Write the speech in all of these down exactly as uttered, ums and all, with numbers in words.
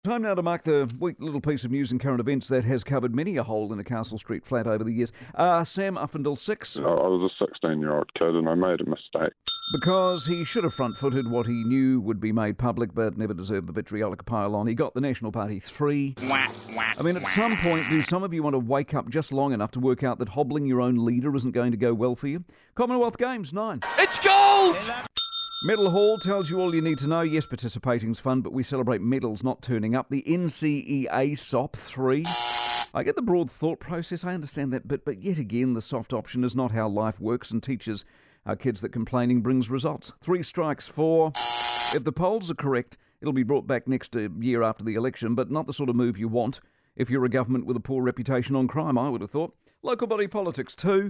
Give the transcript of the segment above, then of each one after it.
Time now to mark the week little piece of news and current events that has covered many a hole in a Castle Street flat over the years. Uh, Sam Uffindell, six. I was a sixteen-year-old kid and I made a mistake. Because he should have front-footed what he knew would be made public but never deserved the vitriolic pile-on. He got the National Party three. I mean, at some point, do some of you want to wake up just long enough to work out that hobbling your own leader isn't going to go well for you? Commonwealth Games, nine. It's gold! Medal Hall tells you all you need to know. Yes, participating's fun, but we celebrate medals, not turning up. The N C E A S O P, three. I get the broad thought process, I understand that, but, but yet again, the soft option is not how life works and teaches our kids that complaining brings results. Three strikes, four. If the polls are correct, it'll be brought back next year after the election, but not the sort of move you want if you're a government with a poor reputation on crime, I would have thought. Local body politics, two.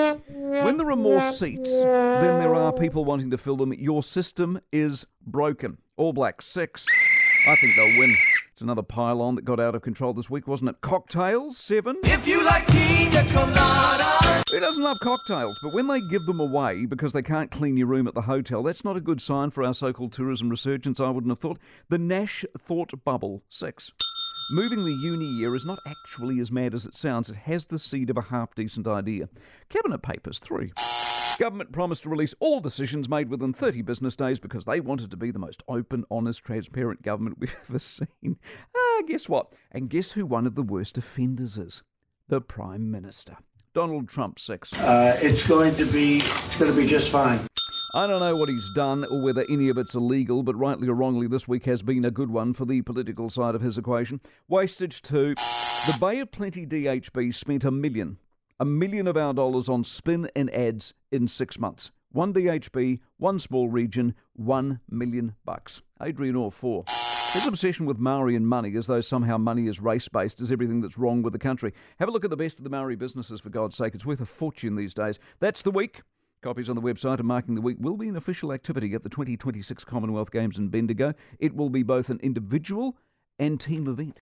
When there are more seats than there are people wanting to fill them, your system is broken. All Blacks, six. I think they'll win. It's another pile-on that got out of control this week, wasn't it? Cocktails, seven. If you like pina coladas. Who doesn't love cocktails? But when they give them away because they can't clean your room at the hotel, that's not a good sign for our so-called tourism resurgence, I wouldn't have thought. The Nash thought bubble, six. Moving the uni year is not actually as mad as it sounds. It has the seed of a half-decent idea. Cabinet Papers, three. Government promised to release all decisions made within thirty business days because they wanted to be the most open, honest, transparent government we've ever seen. Ah, guess what? And guess who one of the worst offenders is? The Prime Minister. Donald Trump, six. Uh, it's going to be, it's going to be just fine. I don't know what he's done or whether any of it's illegal, but rightly or wrongly, this week has been a good one for the political side of his equation. Wastage, two. The Bay of Plenty D H B spent a million, a million of our dollars on spin and ads in six months. One D H B, one small region, one million bucks. Adrian Orr, four. His obsession with Maori and money, as though somehow money is race-based, is everything that's wrong with the country. Have a look at the best of the Maori businesses, for God's sake. It's worth a fortune these days. That's the week. Copies on the website and marking the week will be an official activity at the twenty twenty-six Commonwealth Games in Bendigo. It will be both an individual and team event.